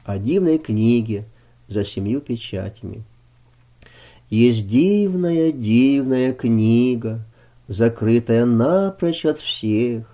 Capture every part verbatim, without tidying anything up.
о дивной книге за семью печатями. Есть дивная, дивная книга, закрытая напрочь от всех.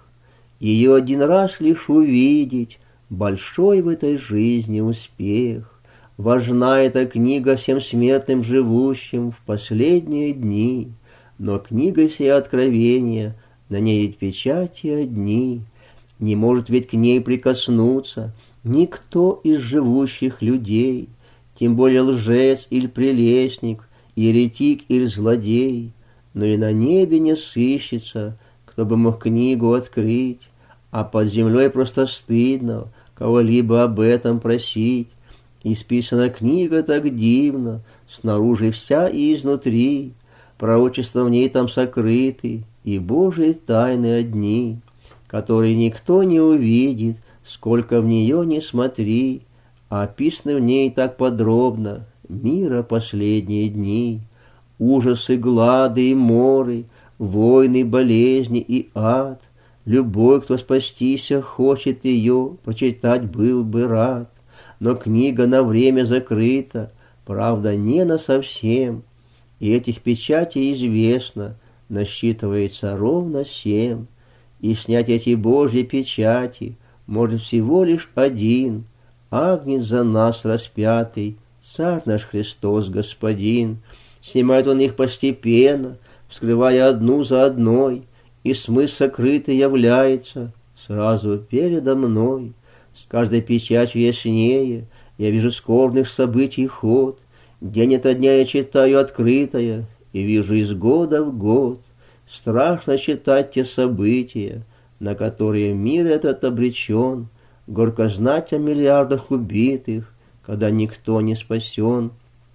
Ее один раз лишь увидеть — большой в этой жизни успех. Важна эта книга всем смертным живущим в последние дни, но книга сия откровения, на ней ведь печати одни. Не может ведь к ней прикоснуться никто из живущих людей, тем более лжец или прелестник, еретик или злодей, но и на небе не сыщется, кто бы мог книгу открыть, а под землей просто стыдно кого-либо об этом просить. Исписана книга так дивно, снаружи вся и изнутри, пророчества в ней там сокрыты, и Божьи тайны одни, которые никто не увидит, сколько в нее не смотри, а описаны в ней так подробно мира последние дни, ужасы, глады и моры, войны, болезни и ад. Любой, кто спастися хочет ее, почитать был бы рад. Но книга на время закрыта, правда, не насовсем, и этих печатей известно, насчитывается ровно семь, и снять эти Божьи печати может всего лишь один, Агнец за нас распятый, Царь наш Христос Господин. Снимает он их постепенно, вскрывая одну за одной, и смысл сокрытый является сразу передо мной. С каждой печатью яснее я вижу скорбных событий ход, день ото дня я читаю открытое, и вижу из года в год. Страшно читать те события, на которые мир этот обречен, горько знать о миллиардах убитых, когда никто не спасен.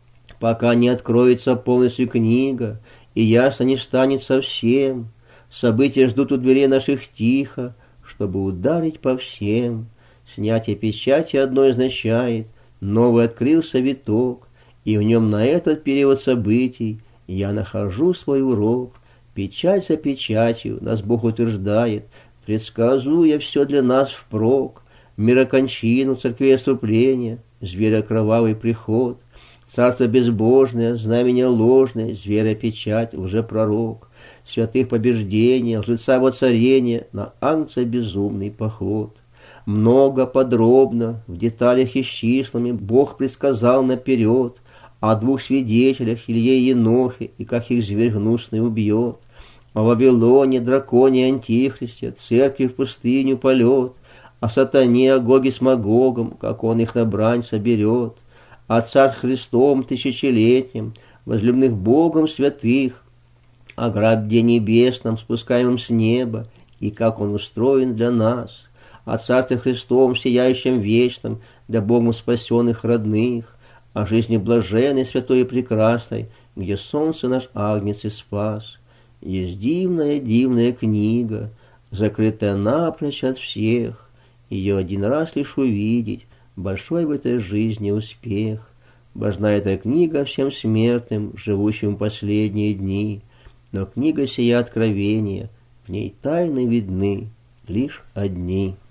Пока не откроется полностью книга, и ясно не станет совсем, события ждут у дверей наших тихо, чтобы ударить по всем. Снятие печати одно означает: новый открылся виток, и в нем на этот период событий я нахожу свой урок. Печать за печатью нас Бог утверждает, предсказуя все для нас впрок: мирокончину, церкви отступления, зверя кровавый приход, царство безбожное, знамение ложное, зверя печать, лжепророк, святых побеждения, лжеца воцарения, на Агнца безумный поход. Много, подробно, в деталях и с числами Бог предсказал наперед о двух свидетелях, Илье и Енохе, и как их зверь гнусный убьет, о Вавилоне, драконе, антихристе, церкви в пустыню полет, о сатане, о Гоге с Магогом, как он их на брань соберет, о Царь Христом тысячелетнем, возлюбленных Богом святых, о гробе небесном, спускаемом с неба, и как он устроен для нас, о Царстве Христовом, сияющем вечном, для Богом спасенных родных, о жизни блаженной, святой и прекрасной, где солнце наш Агнец и спас. Есть дивная, дивная книга, закрытая напрочь от всех, ее один раз лишь увидеть — большой в этой жизни успех. Важна эта книга всем смертным, живущим в последние дни, но книга сия откровения, в ней тайны видны лишь одни.